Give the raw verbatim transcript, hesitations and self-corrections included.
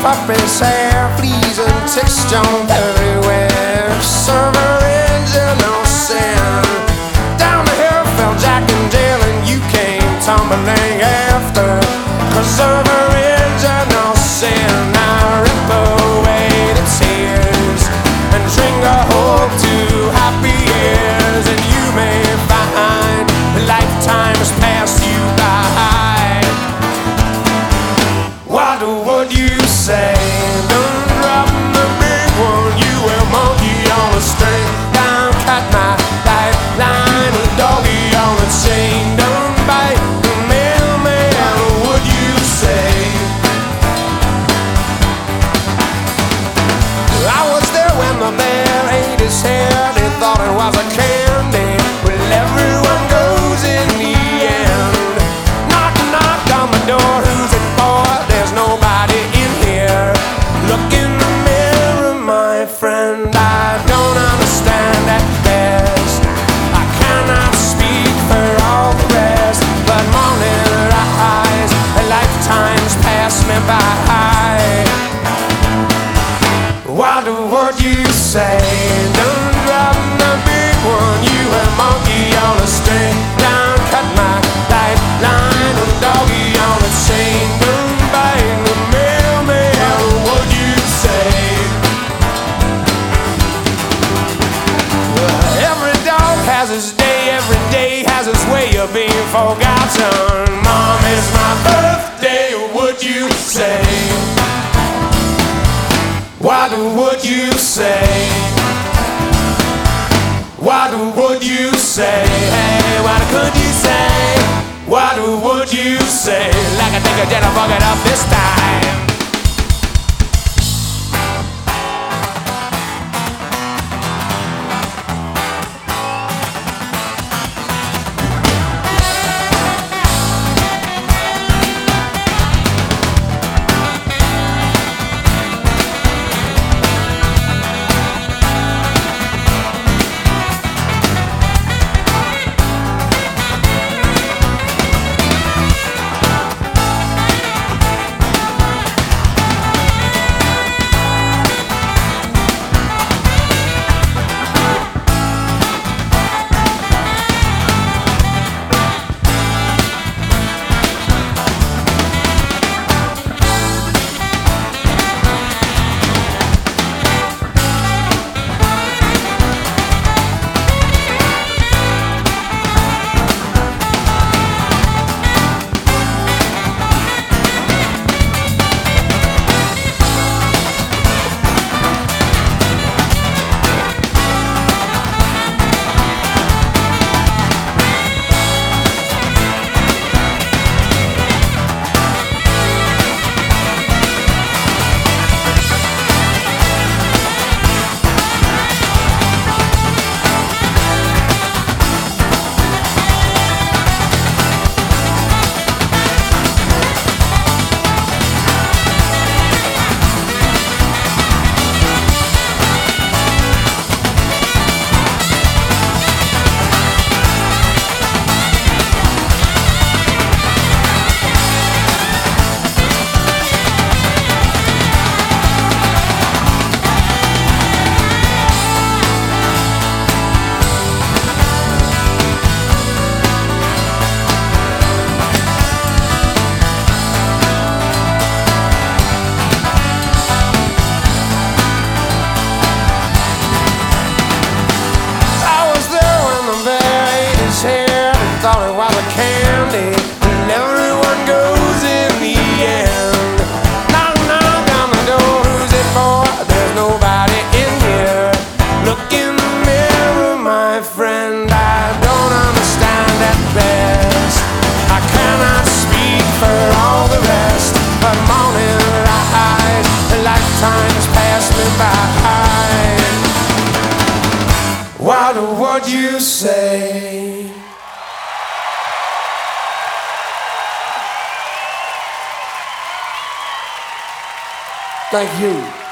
puppet's hair, fleas and ticks jump everywhere. Server engine, no sin. Down the hill fell Jack and Jill, and you came tumbling after. Cause server engine, no sin. Now rip away the tears and drink a hope to happy years, and you may find a lifetime has passed you by. What would you say? Don't drop the big one, you a monkey on a string. Down cut my lifeline, a doggy on a chain. Don't bite the mailman, would you say? I was there when the bear ate his hair. They thought it was a candy. Well, everyone goes in the end. Knock, knock on the door, who's it for? There's nobody in here. Look in the mirror, my friend. I don't understand at best. I cannot speak for all the rest, but morning rise, a lifetime's passed me by. What would you say? Don't drop the big one, you a monkey on a string. Down cut my lifeline, a doggy on a chain. Don't bite the mailman, would you say? Well, every dog has his day, every day has his way of being forgotten. Mom, it's my birthday, would you say? What would you say? What would you say? Hey, what could you say? What would you say? Like I think I did, I fuck it up this time. Thought it was a candy, and everyone goes in the end. Knock, knock on the door, who's it for? There's nobody in here. Look in the mirror, my friend. I don't understand at best. I cannot speak for all the rest, but morning rise, a lifetime's passed me by. What would you say? Thank you.